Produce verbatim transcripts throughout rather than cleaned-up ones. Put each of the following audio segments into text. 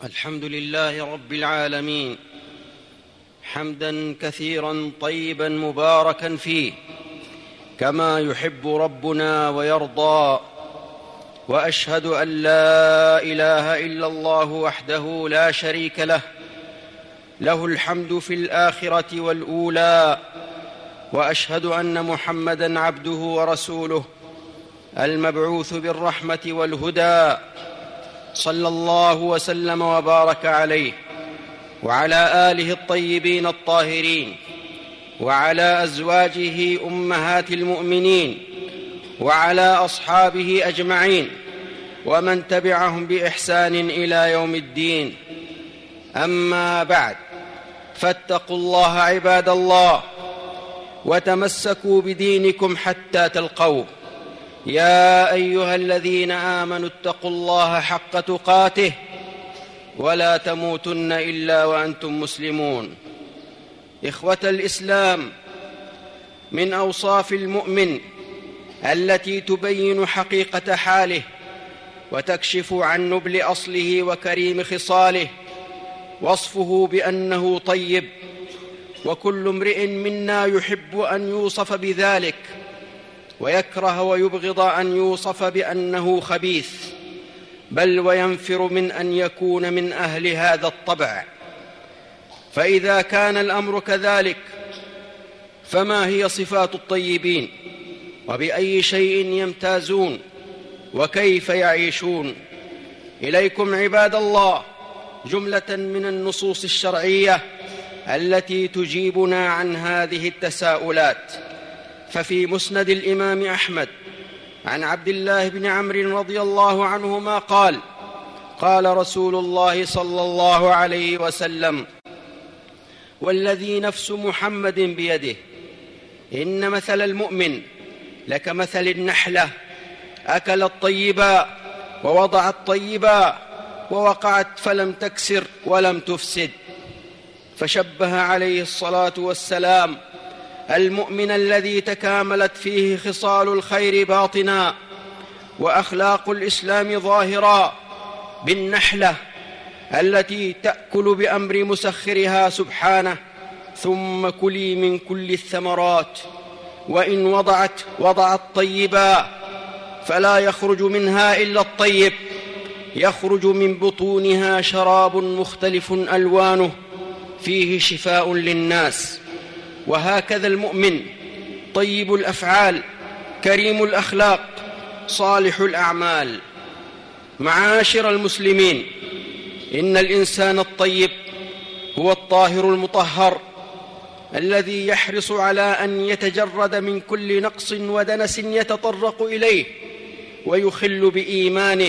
الحمد لله رب العالمين، حمدا كثيرا طيبا مباركا فيه كما يحب ربنا ويرضى. وأشهد أن لا إله إلا الله وحده لا شريك له، له الحمد في الآخرة والأولى. وأشهد أن محمدًا عبده ورسوله المبعوث بالرحمة والهدى، صلى الله وسلم وبارك عليه وعلى آله الطيبين الطاهرين، وعلى أزواجه أمهات المؤمنين، وعلى أصحابه أجمعين، ومن تبعهم بإحسان إلى يوم الدين. أما بعد، فاتقوا الله عباد الله، وتمسكوا بدينكم حتى تلقوه. يا أيها الذين آمنوا اتقوا الله حق تقاته ولا تموتن إلا وأنتم مسلمون. إخوة الإسلام، من أوصاف المؤمن التي تبين حقيقة حاله وتكشف عن نبل أصله وكريم خصاله وصفه بأنه طيب، وكل امرئ منا يحب أن يوصف بذلك، ويكره ويبغض أن يوصف بأنه خبيث، بل وينفر من أن يكون من أهل هذا الطبع. فإذا كان الأمر كذلك، فما هي صفات الطيبين؟ وبأي شيء يمتازون؟ وكيف يعيشون؟ إليكم عباد الله جملة من النصوص الشرعية التي تجيبنا عن هذه التساؤلات. ففي مسند الإمام أحمد عن عبد الله بن عمرو رضي الله عنهما قال: قال رسول الله صلى الله عليه وسلم: والذي نفس محمد بيده، إن مثل المؤمن لكمثل النحلة أكلت طيبا ووضعت طيبا ووقعت فلم تكسر ولم تفسد. فشبه عليه الصلاة والسلام المؤمن الذي تكاملت فيه خصال الخير باطنا وأخلاق الإسلام ظاهرا بالنحلة التي تأكل بأمر مسخرها سبحانه: ثم كلي من كل الثمرات، وإن وضعت وضعت طيبا فلا يخرج منها إلا الطيب، يخرج من بطونها شراب مختلف ألوانه فيه شفاء للناس. وهكذا المؤمن طيب الأفعال كريم الأخلاق صالح الأعمال. معاشر المسلمين، إن الإنسان الطيب هو الطاهر المطهر الذي يحرص على أن يتجرد من كل نقص ودنس يتطرق إليه ويخل بإيمانه،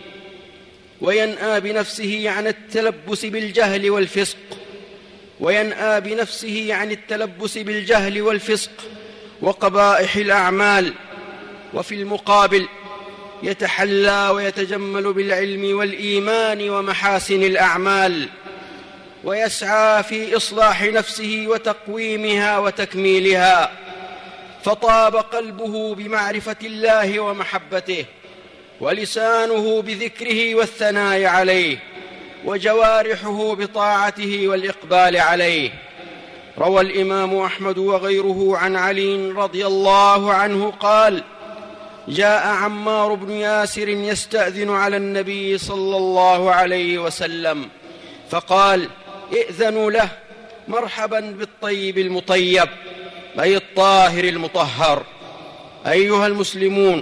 وينأى بنفسه عن التلبس بالجهل والفسق وينأى بنفسه عن التلبس بالجهل والفسق وقبائح الأعمال. وفي المقابل يتحلى ويتجمل بالعلم والإيمان ومحاسن الأعمال، ويسعى في إصلاح نفسه وتقويمها وتكميلها، فطاب قلبه بمعرفة الله ومحبته، ولسانه بذكره والثناء عليه، وجوارحه بطاعته والإقبال عليه. روى الإمام أحمد وغيره عن علي رضي الله عنه قال: جاء عمار بن ياسر يستأذن على النبي صلى الله عليه وسلم، فقال: ائذنوا له، مرحبا بالطيب المطيب، أي الطاهر المطهر. أيها المسلمون،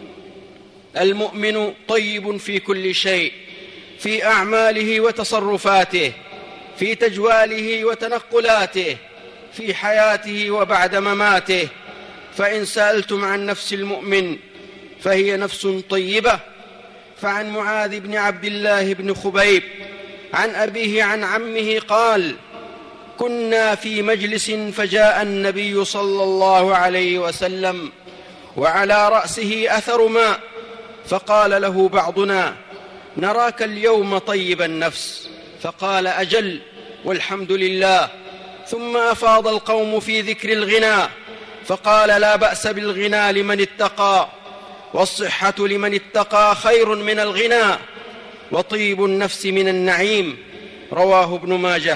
المؤمن طيب في كل شيء، في أعماله وتصرفاته، في تجواله وتنقلاته، في حياته وبعد مماته. فإن سألتم عن نفس المؤمن فهي نفس طيبة. فعن معاذ بن عبد الله بن خبيب عن أبيه عن عمه قال: كنا في مجلس فجاء النبي صلى الله عليه وسلم وعلى رأسه أثر ماء، فقال له بعضنا: نراك اليوم طيب النفس. فقال: أجل والحمد لله. ثم أفاض القوم في ذكر الغنى، فقال: لا بأس بالغنى لمن اتقى، والصحة لمن اتقى خير من الغنى. وطيب النفس من النعيم، رواه ابن ماجه.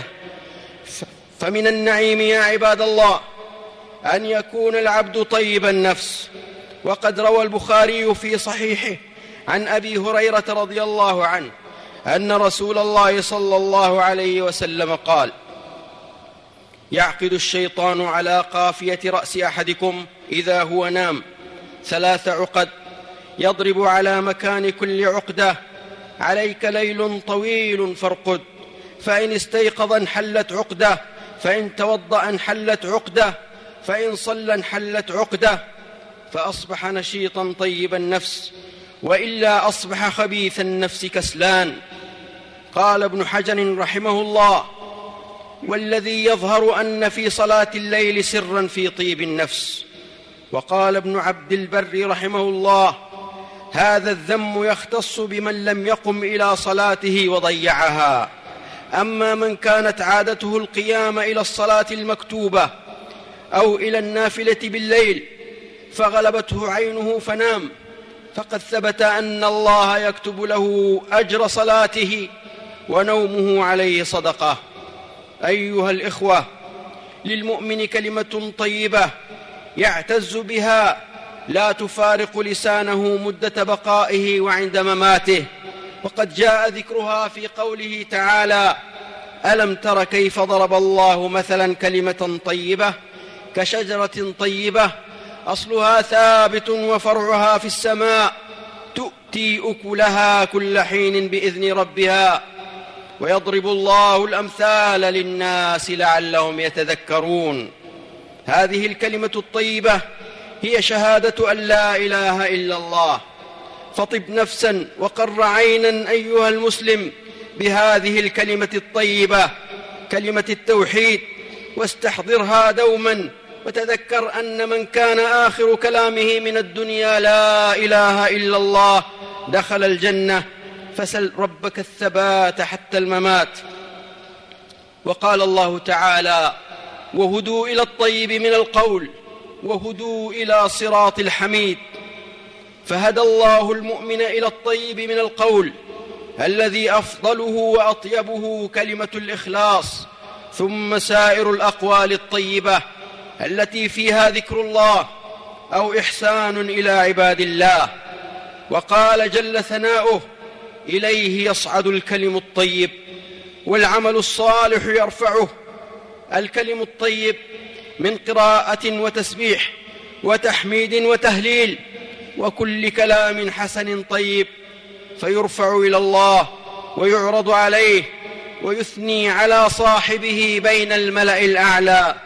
فمن النعيم يا عباد الله أن يكون العبد طيب النفس. وقد روى البخاري في صحيحه عن أبي هريرة رضي الله عنه أن رسول الله صلى الله عليه وسلم قال: يعقد الشيطان على قافية رأس أحدكم إذا هو نام ثلاث عقد، يضرب على مكان كل عقدة: عليك ليل طويل فارقد، فإن استيقظ انحلت عقدة، فإن توضأ انحلت عقدة، فإن صلى انحلت عقدة، فأصبح نشيطا طيب النفس، وإلا أصبح خبيث النفس كسلان. قال ابن حجر رحمه الله: والذي يظهر أن في صلاة الليل سرا في طيب النفس. وقال ابن عبد البر رحمه الله: هذا الذم يختص بمن لم يقم إلى صلاته وضيعها، أما من كانت عادته القيام إلى الصلاة المكتوبة أو إلى النافلة بالليل فغلبته عينه فنام، فقد ثبت أن الله يكتب له أجر صلاته ونومه عليه صدقة. أيها الإخوة، للمؤمن كلمة طيبة يعتز بها لا تفارق لسانه مدة بقائه وعند مماته، وقد جاء ذكرها في قوله تعالى: ألم تر كيف ضرب الله مثلا كلمة طيبة كشجرة طيبة أصلها ثابت وفرعها في السماء تؤتي أكلها كل حين بإذن ربها ويضرب الله الأمثال للناس لعلهم يتذكرون. هذه الكلمة الطيبة هي شهادة أن لا إله إلا الله. فطب نفسا وقر عينا أيها المسلم بهذه الكلمة الطيبة، كلمة التوحيد، واستحضرها دوما، وتذكر أن من كان آخر كلامه من الدنيا لا إله إلا الله دخل الجنة، فسل ربك الثبات حتى الممات. وقال الله تعالى: وهدوا إلى الطيب من القول وهدوا إلى صراط الحميد. فهدى الله المؤمن إلى الطيب من القول الذي أفضله وأطيبه كلمة الإخلاص، ثم سائر الأقوال الطيبة التي فيها ذكر الله أو إحسان إلى عباد الله. وقال جل ثناؤه: إليه يصعد الكلم الطيب والعمل الصالح يرفعه. الكلم الطيب من قراءة وتسبيح وتحميد وتهليل وكل كلام حسن طيب، فيرفع إلى الله ويعرض عليه ويثني على صاحبه بين الملأ الأعلى.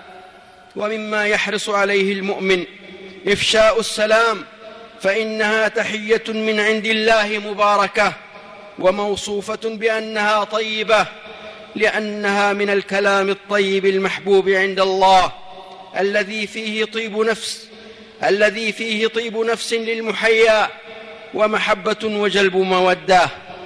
ومما يحرص عليه المؤمن إفشاء السلام، فإنها تحية من عند الله مباركة وموصوفة بأنها طيبة، لأنها من الكلام الطيب المحبوب عند الله الذي فيه طيب نفس الذي فيه طيب نفس للمحيا ومحبة وجلب مودة.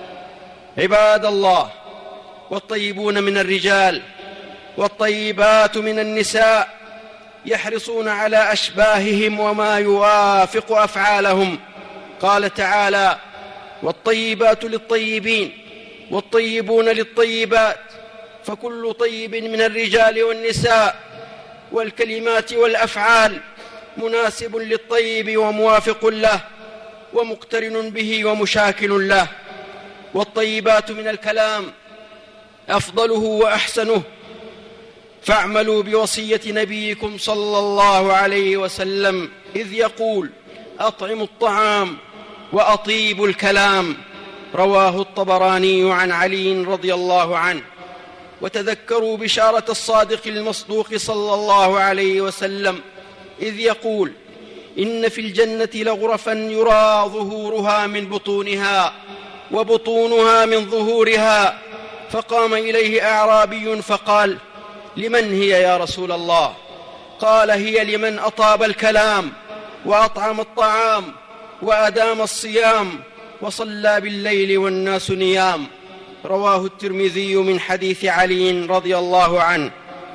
عباد الله، والطيبون من الرجال والطيبات من النساء يحرصون على أشباههم وما يوافق أفعالهم. قال تعالى: والطيبات للطيبين والطيبون للطيبات، فكل طيب من الرجال والنساء والكلمات والأفعال مناسب للطيب وموافق له ومقترن به ومشاكل له. والطيبات من الكلام أفضله وأحسنه، فاعملوا بوصية نبيكم صلى الله عليه وسلم إذ يقول: أطعموا الطعام وأطيبوا الكلام. رواه الطبراني عن علي رضي الله عنه. وتذكروا بشارة الصادق المصدوق صلى الله عليه وسلم إذ يقول: إن في الجنة لغرفا يرى ظهورها من بطونها وبطونها من ظهورها. فقام إليه أعرابي فقال: لمن هي يا رسول الله؟ قال: هي لمن أطاب الكلام وأطعم الطعام وأدام الصيام وصلى بالليل والناس نيام. رواه الترمذي من حديث علي رضي الله عنه.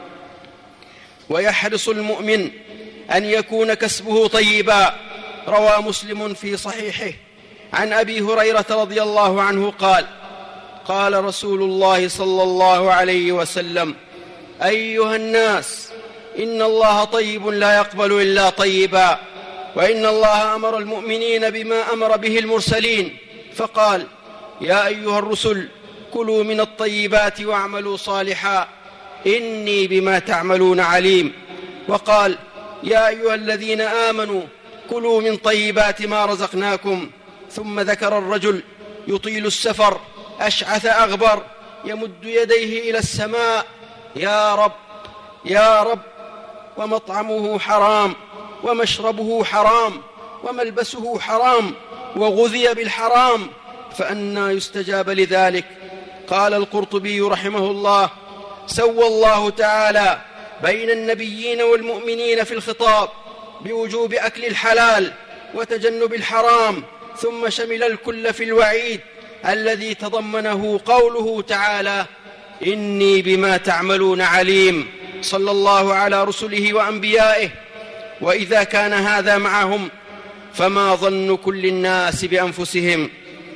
ويحرص المؤمن أن يكون كسبه طيبا. روى مسلم في صحيحه عن أبي هريرة رضي الله عنه قال: قال رسول الله صلى الله عليه وسلم: أيها الناس، إن الله طيب لا يقبل إلا طيبا، وإن الله أمر المؤمنين بما أمر به المرسلين، فقال: يا أيها الرسل، كلوا من الطيبات واعملوا صالحا إني بما تعملون عليم. وقال: يا أيها الذين آمنوا كلوا من طيبات ما رزقناكم. ثم ذكر الرجل يطيل السفر أشعث أغبر يمد يديه إلى السماء: يا رب يا رب، ومطعمه حرام ومشربه حرام وملبسه حرام وغذي بالحرام، فأنى يستجاب لذلك؟ قال القرطبي رحمه الله: سوى الله تعالى بين النبيين والمؤمنين في الخطاب بوجوب أكل الحلال وتجنب الحرام، ثم شمل الكل في الوعيد الذي تضمنه قوله تعالى: إني بما تعملون عليم. صلى الله على رسله وأنبيائه. وإذا كان هذا معهم فما ظن كل الناس بأنفسهم؟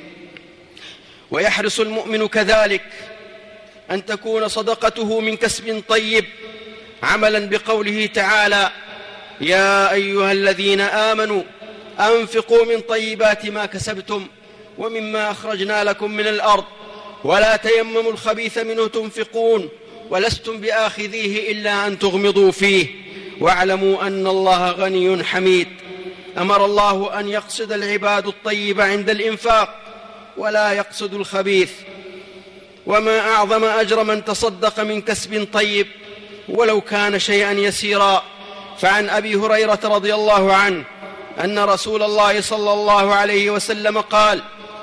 ويحرص المؤمن كذلك أن تكون صدقته من كسب طيب، عملا بقوله تعالى: يا أيها الذين آمنوا أنفقوا من طيبات ما كسبتم ومما أخرجنا لكم من الأرض ولا تيمموا الخبيث منه تنفقون ولستم بآخذيه إلا أن تغمضوا فيه واعلموا أن الله غني حميد. أمر الله أن يقصد العباد الطيب عند الإنفاق ولا يقصد الخبيث. وما أعظم أجر من تصدق من كسب طيب ولو كان شيئا يسيرا. فعن أبي هريرة رضي الله عنه أن رسول الله صلى الله عليه وسلم قال: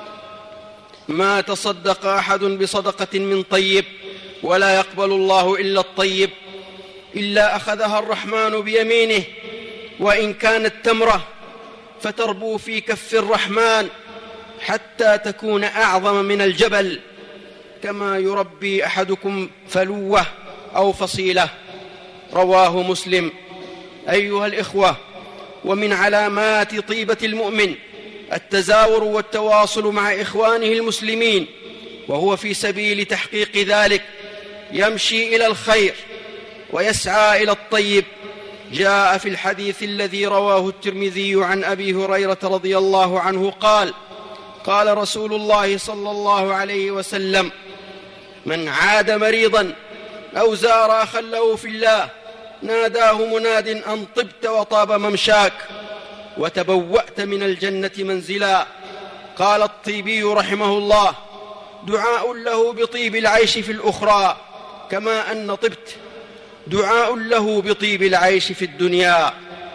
ما تصدق أحد بصدقة من طيب ولا يقبل الله إلا الطيب إلا أخذها الرحمن بيمينه، وإن كانت تمرة فتربو في كف الرحمن حتى تكون أعظم من الجبل، كما يربي أحدكم فلوة أو فصيلة. رواه مسلم. أيها الإخوة، ومن علامات طيبة المؤمن التزاور والتواصل مع إخوانه المسلمين، وهو في سبيل تحقيق ذلك يمشي إلى الخير ويسعى إلى الطيب. جاء في الحديث الذي رواه الترمذي عن أبي هريرة رضي الله عنه قال: قال رسول الله صلى الله عليه وسلم: من عاد مريضا أو زار أخا له في الله ناداه مناد أن طبت وطاب ممشاك وتبوأت من الجنة منزلا. قال الطيبي رحمه الله: دعاء له بطيب العيش في الأخرى كما أن طبت دعاء له بطيب العيش في الدنيا.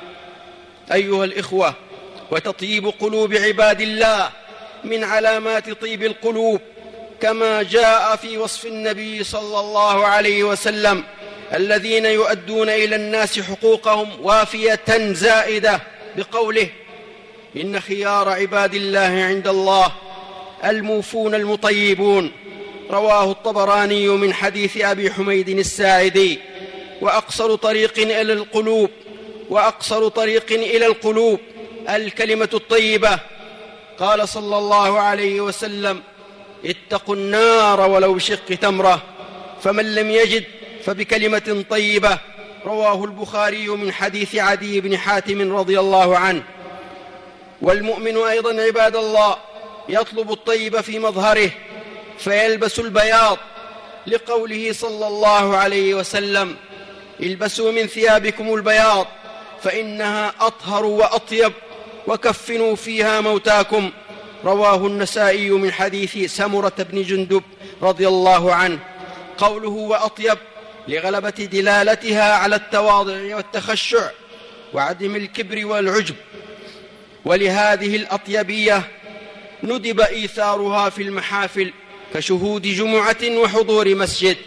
أيها الإخوة، وتطيب قلوب عباد الله من علامات طيب القلوب، كما جاء في وصف النبي صلى الله عليه وسلم: الذين يؤدون إلى الناس حقوقهم وافية زائدة، بقوله: إن خيار عباد الله عند الله الموفون المطيبون. رواه الطبراني من حديث أبي حميد الساعدي. وأقصر طريق إلى القلوب وأقصر طريق إلى القلوب الكلمة الطيبة. قال صلى الله عليه وسلم: اتقوا النار ولو بشق تمرة، فمن لم يجد فبكلمة طيبة. رواه البخاري من حديث عدي بن حاتم رضي الله عنه. والمؤمن أيضا عباد الله يطلب الطيب في مظهره فيلبس البياض، لقوله صلى الله عليه وسلم: البسوا من ثيابكم البياض فإنها أطهر وأطيب وكفنوا فيها موتاكم. رواه النسائي من حديث سمرة بن جندب رضي الله عنه. قوله وأطيب لغلبة دلالتها على التواضع والتخشع وعدم الكبر والعجب. ولهذه الأطيبية ندب إيثارها في المحافل كشهود جمعة وحضور مسجد،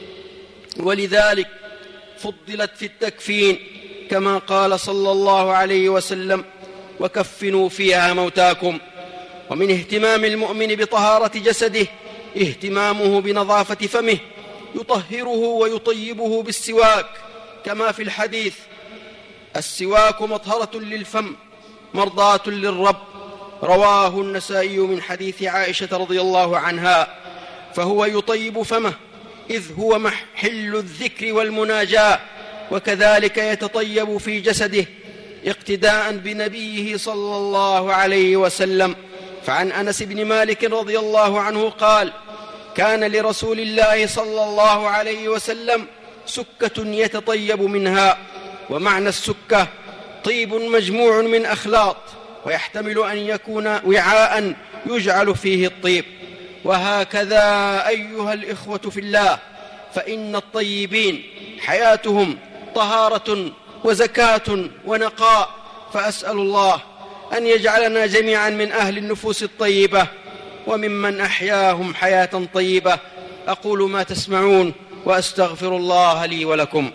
ولذلك فضلت في التكفين كما قال صلى الله عليه وسلم: وكفنوا فيها موتاكم. ومن اهتمام المؤمن بطهارة جسده اهتمامه بنظافة فمه، يطهره ويطيبه بالسواك، كما في الحديث: السواك مطهرة للفم مرضاة للرب. رواه النسائي من حديث عائشة رضي الله عنها: فهو يطيب فمه إذ هو محل الذكر والمناجاة، وكذلك يتطيب في جسده اقتداء بنبيه صلى الله عليه وسلم. فعن أنس بن مالك رضي الله عنه قال: كان لرسول الله صلى الله عليه وسلم سكة يتطيب منها. ومعنى السكة طيب مجموع من أخلاط، ويحتمل أن يكون وعاء يجعل فيه الطيب. وهكذا أيها الإخوة في الله، فإن الطيبين حياتهم طهارة وزكاة ونقاء، فأسأل الله أن يجعلنا جميعا من أهل النفوس الطيبة وممن أحياهم حياة طيبة. أقول ما تسمعون وأستغفر الله لي ولكم.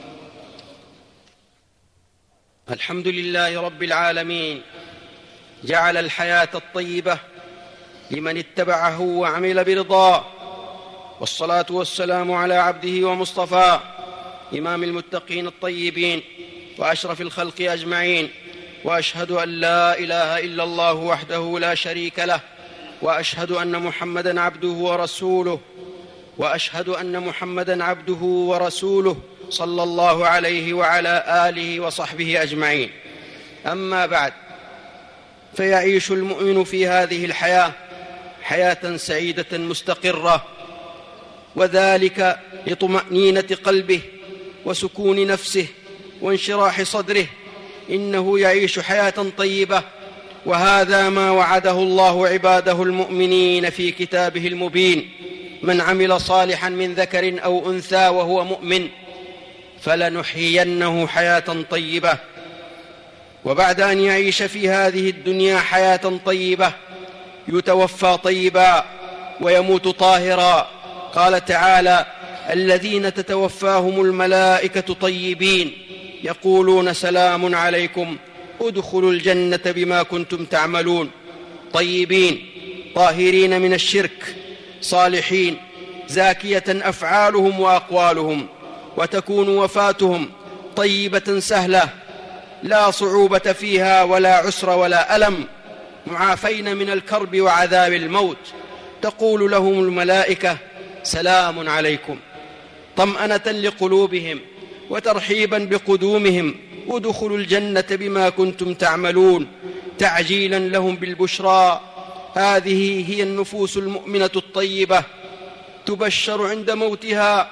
الحمد لله رب العالمين، جعل الحياة الطيبة لمن اتبعه وعمل برضاه، والصلاة والسلام على عبده ومصطفاه إمام المتقين الطيبين وأشرف الخلق أجمعين. وأشهد أن لا إله إلا الله وحده لا شريك له، وأشهد أن محمدًا عبده ورسوله وأشهد أن محمدًا عبده ورسوله صلى الله عليه وعلى آله وصحبه أجمعين. أما بعد، فيعيش المؤمن في هذه الحياة حياة سعيدة مستقرة، وذلك لطمأنينة قلبه وسكون نفسه وانشراح صدره. إنه يعيش حياة طيبة، وهذا ما وعده الله عباده المؤمنين في كتابه المبين: من عمل صالحا من ذكر أو أنثى وهو مؤمن فلنحيينه حياة طيبة. وبعد أن يعيش في هذه الدنيا حياة طيبة يتوفى طيبا ويموت طاهرا. قال تعالى: الذين تتوفاهم الملائكة طيبين يقولون سلام عليكم ادخلوا الجنة بما كنتم تعملون. طيبين طاهرين من الشرك، صالحين زاكية أفعالهم وأقوالهم، وتكون وفاتهم طيبة سهلة لا صعوبة فيها ولا عسر ولا ألم، معافين من الكرب وعذاب الموت. تقول لهم الملائكة سلام عليكم، طمأنة لقلوبهم وترحيبا بقدومهم، ادخلوا الجنة بما كنتم تعملون، تعجيلا لهم بالبشرى. هذه هي النفوس المؤمنة الطيبة، تبشر عند موتها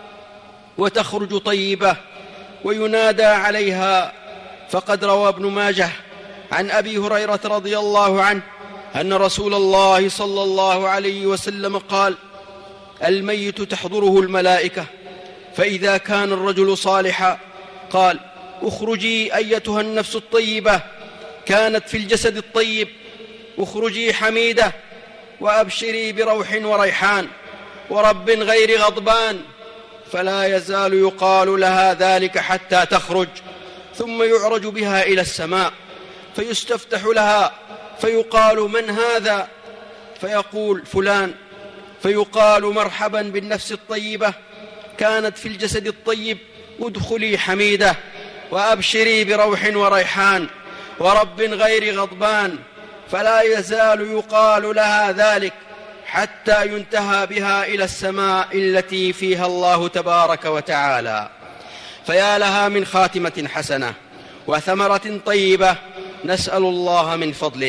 وتخرج طيبة وينادى عليها. فقد روى ابن ماجه عن أبي هريرة رضي الله عنه أن رسول الله صلى الله عليه وسلم قال: الميت تحضره الملائكة، فإذا كان الرجل صالحا قال: اخرجي أيتها النفس الطيبة كانت في الجسد الطيب، اخرجي حميدة وأبشري بروح وريحان ورب غير غضبان. فلا يزال يقال لها ذلك حتى تخرج، ثم يعرج بها إلى السماء فيستفتح لها فيقال: من هذا؟ فيقول: فلان. فيقال: مرحبا بالنفس الطيبة كانت في الجسد الطيب، ادخلي حميدة وأبشري بروح وريحان ورب غير غضبان. فلا يزال يقال لها ذلك حتى ينتهى بها إلى السماء التي فيها الله تبارك وتعالى. فيا لها من خاتمة حسنة وثمرة طيبة، نسأل الله من فضله.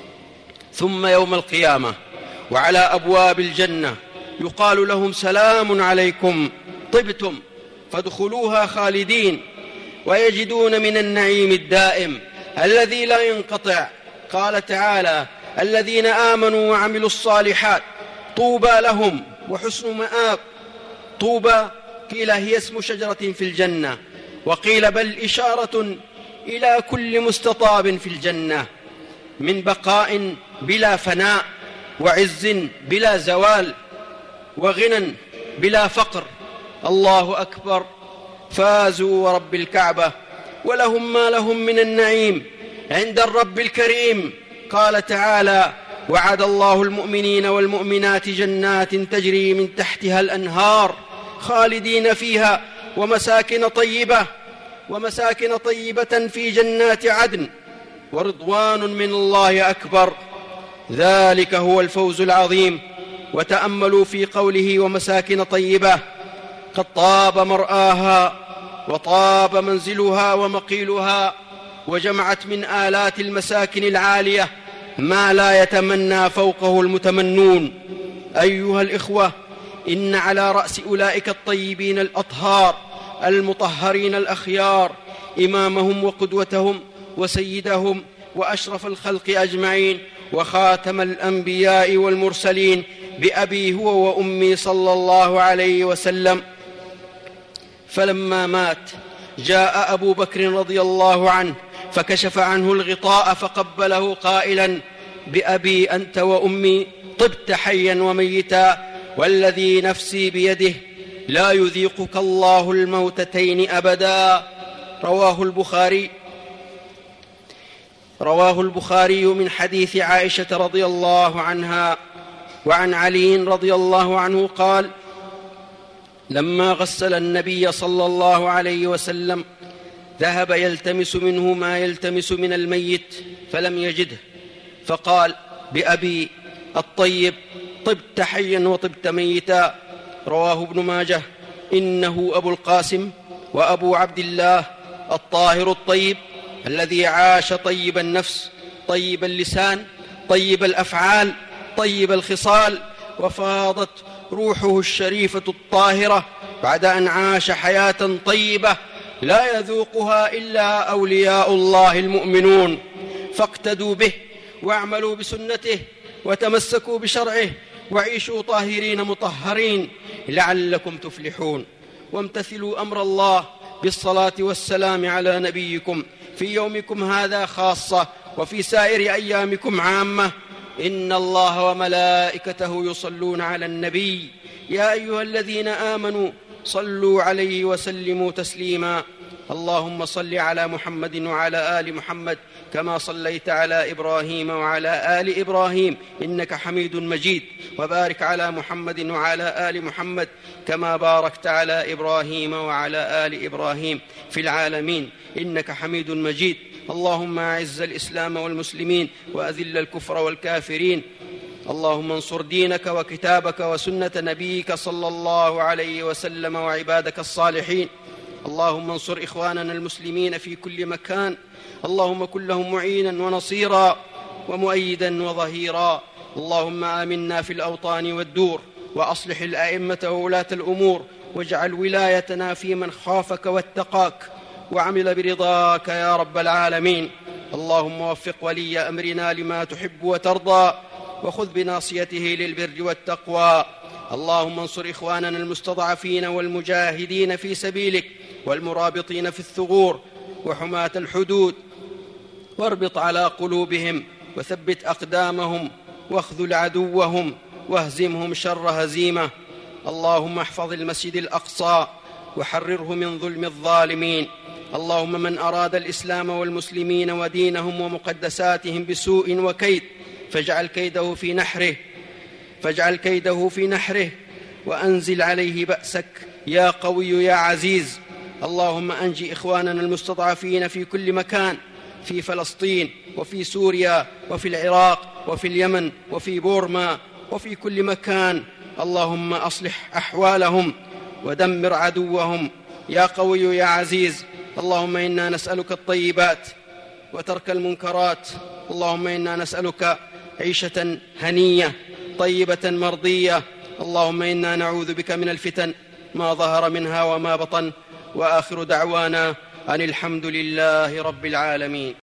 ثم يوم القيامة وعلى أبواب الجنة يقال لهم: سلام عليكم طبتم فادخلوها خالدين، ويجدون من النعيم الدائم الذي لا ينقطع. قال تعالى: الذين آمنوا وعملوا الصالحات طوبى لهم وحسن مآب. طوبى قيل هي اسم شجرة في الجنة، وقيل بل إشارة إلى كل مستطاب في الجنة من بقاء بلا فناء، وعز بلا زوال، وغنى بلا فقر. الله أكبر، فازوا ورب الكعبة، ولهم ما لهم من النعيم عند الرب الكريم. قال تعالى: وعد الله المؤمنين والمؤمنات جنات تجري من تحتها الأنهار خالدين فيها ومساكن طيبة ومساكن طيبة في جنات عدن ورضوان من الله أكبر. ذلك هو الفوز العظيم. وتأملوا في قوله ومساكن طيبة، قد طاب مرآها وطاب منزلها ومقيلها، وجمعت من آلات المساكن العالية ما لا يتمنى فوقه المتمنون. أيها الإخوة، إن على رأس أولئك الطيبين الأطهار المطهرين الأخيار إمامهم وقدوتهم وسيدهم وأشرف الخلق أجمعين وخاتم الأنبياء والمرسلين بأبي هو وأمي صلى الله عليه وسلم. فلما مات جاء أبو بكر رضي الله عنه فكشف عنه الغطاء فقبله قائلا: بأبي أنت وأمي طبت حيا وميتا، والذي نفسي بيده لا يذيقك الله الموتتين أبدا. رواه البخاري رواه البخاري من حديث عائشة رضي الله عنها. وعن علي رضي الله عنه قال: لما غسل النبي صلى الله عليه وسلم ذهب يلتمس منه ما يلتمس من الميت فلم يجده، فقال: بأبي الطيب طبت حيا وطبت ميتا. رواه ابن ماجه. إنه أبو القاسم وأبو عبد الله الطاهر الطيب الذي عاش طيب النفس طيب اللسان طيب الأفعال طيب الخصال، وفاضت روحه الشريفة الطاهرة بعد أن عاش حياة طيبة لا يذوقها إلا أولياء الله المؤمنون. فاقتدوا به واعملوا بسنته وتمسكوا بشرعه وعيشوا طاهرين مطهرين لعلكم تفلحون. وامتثلوا أمر الله بالصلاة والسلام على نبيكم في يومكم هذا خاصة وفي سائر أيامكم عامة. إن الله وملائكته يصلون على النبي يا أيها الذين آمنوا صلوا عليه وسلموا تسليما. اللهم صل على محمد وعلى آل محمد كما صليت على إبراهيم وعلى آل إبراهيم إنك حميد مجيد، وبارك على محمد وعلى آل محمد كما باركت على إبراهيم وعلى آل إبراهيم في العالمين إنك حميد مجيد. اللهم أعز الإسلام والمسلمين وأذل الكفر والكافرين. اللهم انصر دينك وكتابك وسنة نبيك صلى الله عليه وسلم وعبادك الصالحين. اللهم انصر إخواننا المسلمين في كل مكان، اللهم كن لهم معينا ونصيرا ومؤيدا وظهيرا. اللهم آمنا في الأوطان والدور، وأصلح الأئمة وولاة الأمور، واجعل ولايتنا في من خافك واتقاك وعمل برضاك يا رب العالمين. اللهم وفق ولي أمرنا لما تحب وترضى، وخذ بناصيته للبر والتقوى. اللهم انصر إخواننا المستضعفين والمجاهدين في سبيلك والمرابطين في الثغور وحماة الحدود، واربط على قلوبهم وثبت أقدامهم واخذل عدوهم واهزمهم شر هزيمة. اللهم احفظ المسجد الأقصى وحرره من ظلم الظالمين. اللهم من أراد الإسلام والمسلمين ودينهم ومقدساتهم بسوء وكيد فاجعل كيده في نحره فاجعل كيده في نحره وأنزل عليه بأسك يا قوي يا عزيز. اللهم أنجي إخواننا المستضعفين في كل مكان، في فلسطين وفي سوريا وفي العراق وفي اليمن وفي بورما وفي كل مكان. اللهم أصلح أحوالهم ودمر عدوهم يا قوي يا عزيز. اللهم إنا نسألك الطيبات وترك المنكرات. اللهم إنا نسألك عيشة هنية طيبة مرضية. اللهم إنا نعوذ بك من الفتن ما ظهر منها وما بطن. وآخر دعوانا أن الحمد لله رب العالمين.